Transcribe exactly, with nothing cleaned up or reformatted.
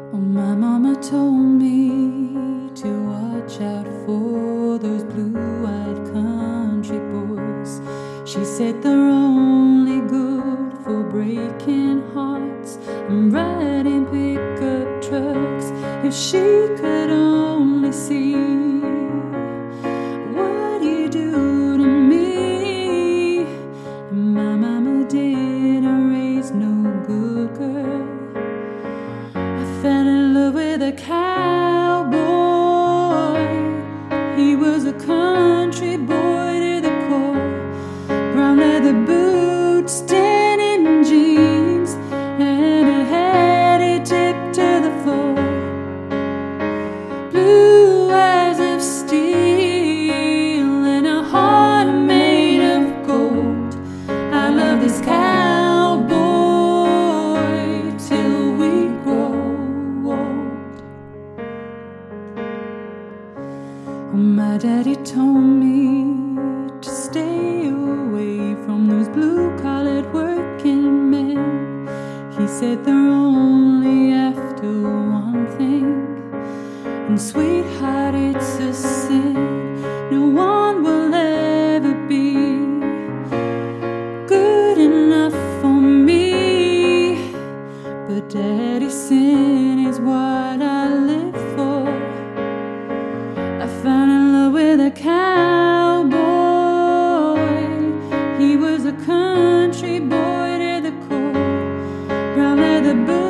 Oh, my mama told me to watch out for those blue-eyed country boys. She said they're only good for breaking hearts and riding pickup trucks. If she could only see what you do to me. And my mama didn't raise no good girl. I fell in love with a cowboy. He was a country boy to the core. Brown leather boots, denim jeans, and a hat he tipped to the floor. Blue eyes of steel and a heart made of gold. I love this cowboy till we grow old. Oh, my daddy told me to stay away from those blue-collared working men. He said they're only after one thing, and sweetheart, it's a sin. No one will ever be good enough for me, but daddy's sin is what I live for. I fell in love with a cowboy. He was a country boy to the core. Brown leather boots,